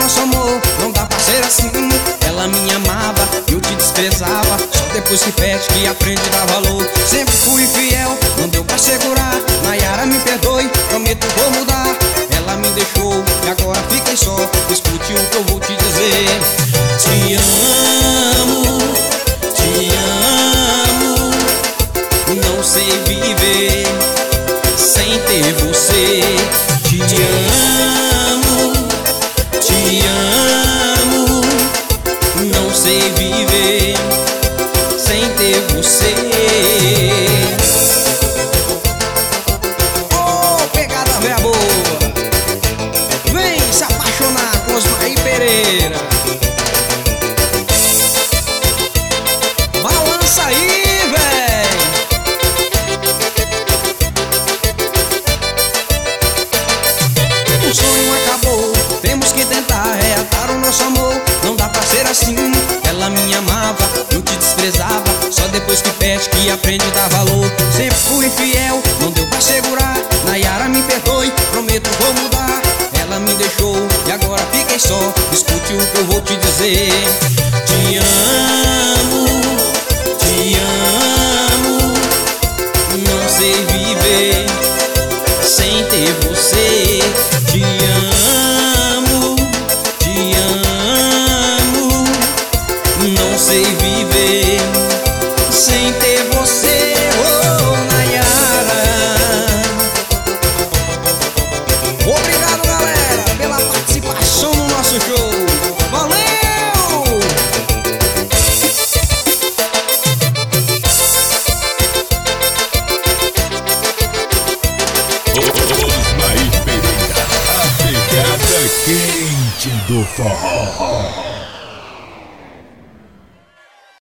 nosso amor, não dá pra ser assim. Ela me amava, eu te desprezava. Só depois que pede que aprende a dar valor. Sempre fui fiel, não deu pra segurar. Nayara, me perdoe, prometo vou mudar. Ela me deixou e agora fiquei só. Escute o que eu vou te dizer. Te amo, não sei viver sem ter você. Te amo, não sei viver sem ter você. Oh, pegada véia boa, vem se apaixonar com Osmair Pereira. Balança aí, véi. O sonho acabou, temos que tentar reatar o nosso amor. Não dá pra ser assim. Ela me amava, eu te desprezava. Só depois que pede que aprende a dar valor. Sempre fui fiel, não deu pra segurar. Nayara, me perdoe, prometo vou mudar. Ela me deixou e agora fiquei só. Escute o que eu vou te dizer. Te amo, não sei viver sem ter você. Te amo, não sei viver sem ter você. Oh, Nayara. Obrigado, galera, pela participação no nosso show. Valeu! Osmair Pereira, a pegada quente do forró.